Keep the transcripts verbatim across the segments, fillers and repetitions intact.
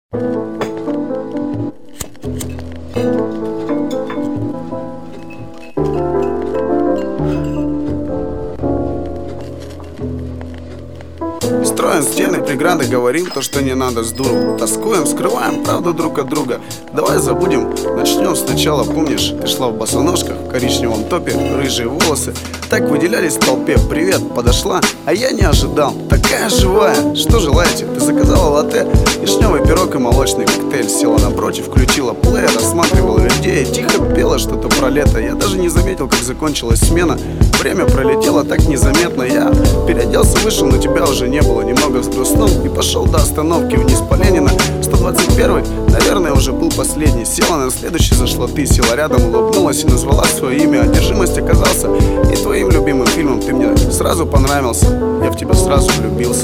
Строим стены, преграды, говорим то, что не надо с дуру. Тоскуем, скрываем правду друг от друга. Давай забудем, начнем сначала. Помнишь, ты шла в босоножках, в коричневом топе, рыжие волосы так выделялись в толпе. Привет, подошла, а я не ожидал. Такая живая, что желаете? Ты заказала латте, вишневый пирог и молочный коктейль. Села напротив, включила плеер, рассматривала людей, тихо пела что-то про лето. Я даже не заметил, как закончилась смена. Время пролетело так незаметно. Я переоделся, вышел, но тебя уже не было. Немного взгрустнул и пошел до остановки вниз по Ленина. Сто двадцать первый, наверное, уже был последний. Села на следующий, зашла ты, села рядом, улыбнулась и назвала свое имя. Одержимость оказался и твоим любимым фильмом. Ты мне сразу понравился, я в тебя сразу влюбился.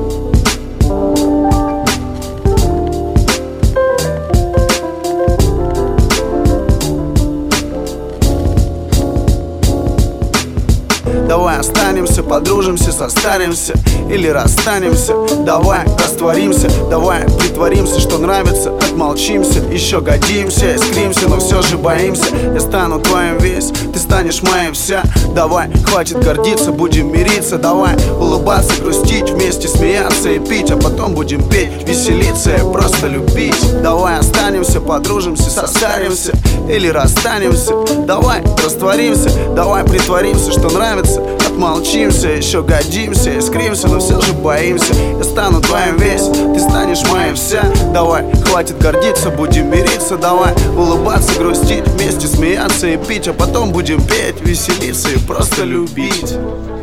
Давай останемся, подружимся, состаримся или расстанемся. Давай растворимся, давай притворимся, что нравится. Отмолчимся, еще годимся, искримся, но все же боимся. Я стану твоим весь, ты станешь моей вся. Давай, хватит гордиться, будем мириться. Давай улыбаться, грустить, вместе смеяться и пить. А потом будем петь, веселиться и просто любить. Давай останемся, подружимся, состаримся или расстанемся. Давай растворимся, давай притворимся, что нравится. Отмолчимся, еще годимся, искримся, но все же боимся. Я стану твоим весь, ты станешь моей вся. Давай, хватит гордиться, будем мириться. Давай улыбаться, грустить, вместе смеяться и пить. А потом будем петь, веселиться и просто любить.